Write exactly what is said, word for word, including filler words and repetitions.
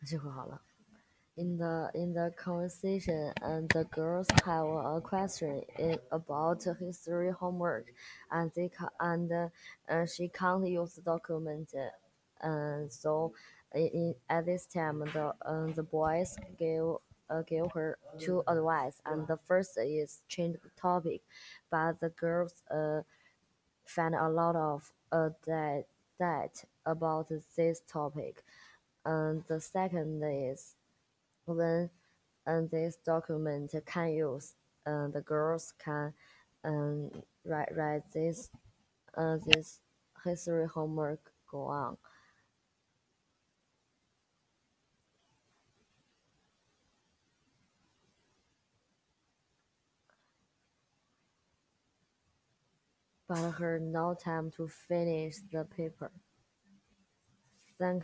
In the in the conversation, and the girls have a question in, about history homework, and they ca- and uh, uh, she can't use the document. And so, in, at this time, the uh, the boys give uh, give her two advice, and the first is change the topic, but the girls uh, find a lot of uh, that that about this topic. And the second is when and this document can use uh, the girls can um, write write this uh, this history homework go on. But her no time to finish the paper.